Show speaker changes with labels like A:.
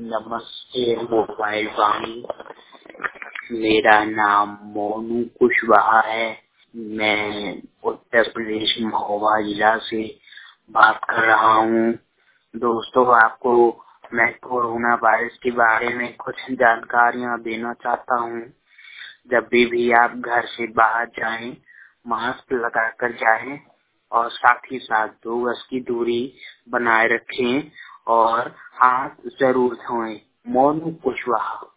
A: नमस्ते मोबाइल वाणी। मेरा नाम मोनू कुशवाहा है। मैं उत्तर प्रदेश महोबा जिला से बात कर रहा हूँ। दोस्तों, आपको मैं कोरोना वायरस के बारे में कुछ जानकारियाँ देना चाहता हूँ। जब भी आप घर से बाहर जाएं, मास्क लगाकर जाएं और साथ ही साथ 2 गज की दूरी बनाए रखें और हाथ जरूर धोएं। मोनू कुशवाहा।